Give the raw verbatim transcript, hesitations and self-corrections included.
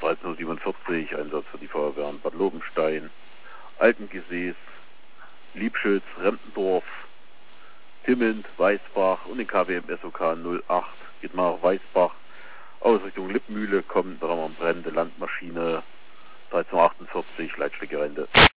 dreizehn Uhr siebenundvierzig, Einsatz für die Feuerwehren Bad Lobenstein, Altengesäß, Liebschütz, Rempendorf, Timmend, Weißbach und den K W M S O K null acht. Geht mal nach Weißbach, aus Richtung Lippmühle kommt, da haben wir eine brennende Landmaschine, dreizehn Uhr achtundvierzig, Leitstrecke Rente.